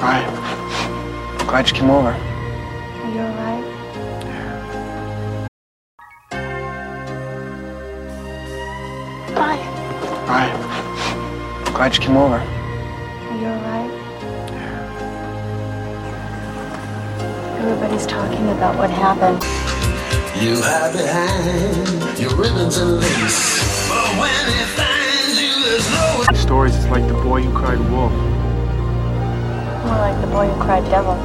Hi. Glad you came over. Are you alright? Hi. Hi. Glad you came over. Are you alright? Everybody's talking about what happened. You hide behind your ribbons and lace, but when it finds you, there's no. Stories is like the boy who cried wolf. More like the boy who cried devil.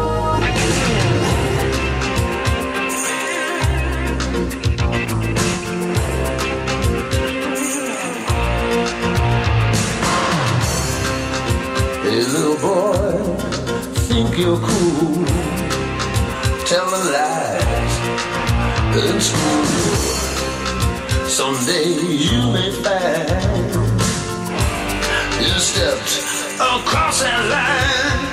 Hey, little boy, think you're cool. Tell the lies in school. Someday you may find you stepped across that line.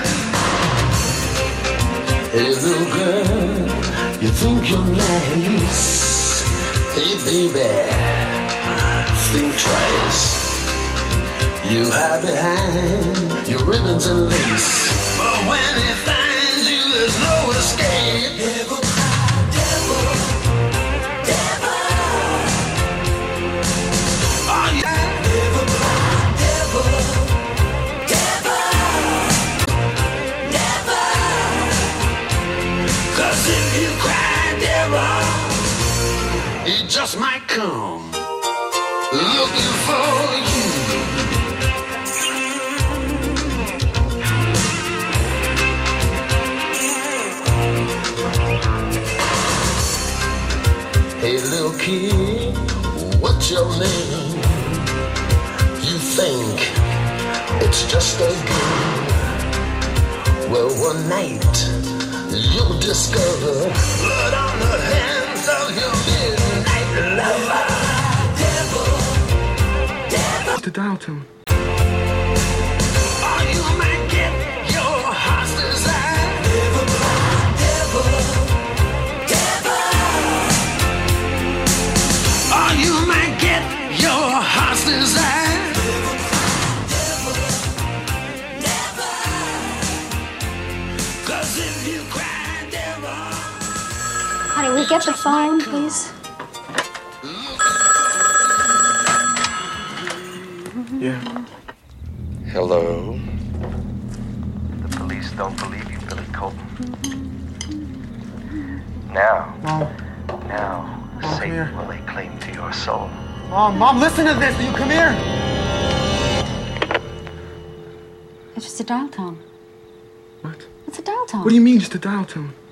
Hey, little girl, you think you're nice. Hey, baby, think twice. You hide behind your ribbons and lace, but when it finds you, there's no escape. Devil, devil, devil. Oh yeah. Devil, devil, devil, devil. 'Cause if you cry devil, it just might come looking for you. Hey, little kid, what's your name? You think it's just a game. Well, one night you'll discover blood on the hands of your midnight lover. Devil, devil. To dial tone. Or you might get your heart's desire. Devil, devil. You might get your heart's desire. Never, never. 'Cause if you cry, never. Honey, we get the phone, please? Yeah. Hello? The police don't believe you, Billy Colton. Now, Mom. Come Satan here. will lay claim to your soul. Mom, listen to this. Will you come here? It's just a dial tone. What? It's a dial tone. What do you mean, just a dial tone?